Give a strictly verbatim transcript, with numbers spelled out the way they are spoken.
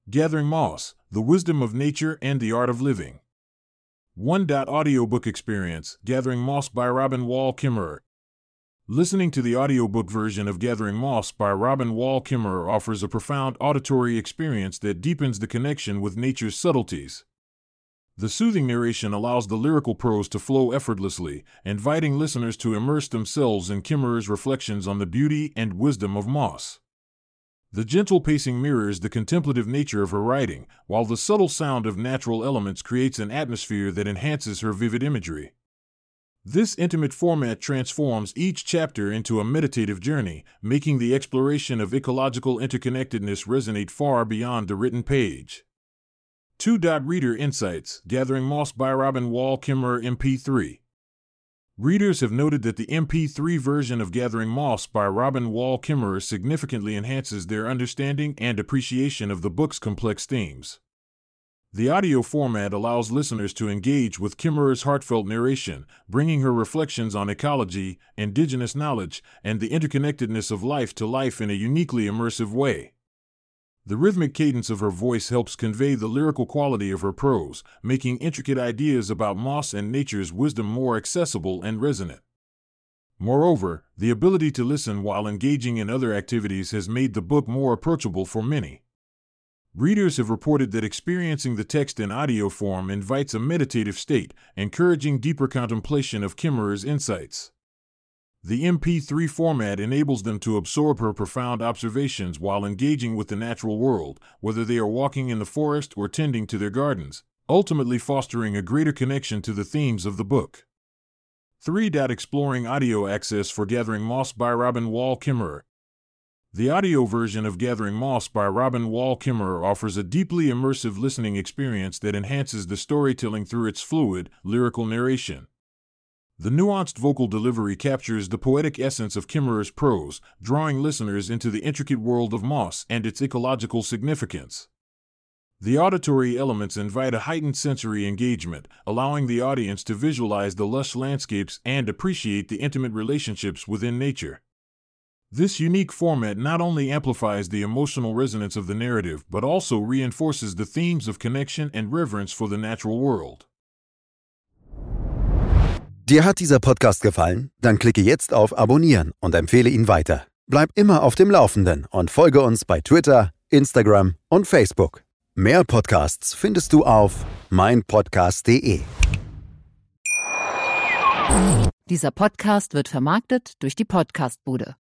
Gathering Moss, The Wisdom of Nature and the Art of Living. One Audiobook Experience, Gathering Moss by Robin Wall Kimmerer. Listening to the audiobook version of Gathering Moss by Robin Wall Kimmerer offers a profound auditory experience that deepens the connection with nature's subtleties. The soothing narration allows the lyrical prose to flow effortlessly, inviting listeners to immerse themselves in Kimmerer's reflections on the beauty and wisdom of moss. The gentle pacing mirrors the contemplative nature of her writing, while the subtle sound of natural elements creates an atmosphere that enhances her vivid imagery. This intimate format transforms each chapter into a meditative journey, making the exploration of ecological interconnectedness resonate far beyond the written page. Two Reader Insights, Gathering Moss by Robin Wall Kimmerer M P three. Readers have noted that the M P three version of Gathering Moss by Robin Wall Kimmerer significantly enhances their understanding and appreciation of the book's complex themes. The audio format allows listeners to engage with Kimmerer's heartfelt narration, bringing her reflections on ecology, indigenous knowledge, and the interconnectedness of life to life in a uniquely immersive way. The rhythmic cadence of her voice helps convey the lyrical quality of her prose, making intricate ideas about moss and nature's wisdom more accessible and resonant. Moreover, the ability to listen while engaging in other activities has made the book more approachable for many. Readers have reported that experiencing the text in audio form invites a meditative state, encouraging deeper contemplation of Kimmerer's insights. The M P three format enables them to absorb her profound observations while engaging with the natural world, whether they are walking in the forest or tending to their gardens, ultimately fostering a greater connection to the themes of the book. three Exploring audio access for Gathering Moss by Robin Wall Kimmerer. The audio version of Gathering Moss by Robin Wall Kimmerer offers a deeply immersive listening experience that enhances the storytelling through its fluid, lyrical narration. The nuanced vocal delivery captures the poetic essence of Kimmerer's prose, drawing listeners into the intricate world of moss and its ecological significance. The auditory elements invite a heightened sensory engagement, allowing the audience to visualize the lush landscapes and appreciate the intimate relationships within nature. This unique format not only amplifies the emotional resonance of the narrative but also reinforces the themes of connection and reverence for the natural world. Dir hat dieser Podcast gefallen? Dann klicke jetzt auf Abonnieren und empfehle ihn weiter. Bleib immer auf dem Laufenden und folge uns bei Twitter, Instagram und Facebook. Mehr Podcasts findest du auf mein podcast punkt de. Dieser Podcast wird vermarktet durch die Podcastbude.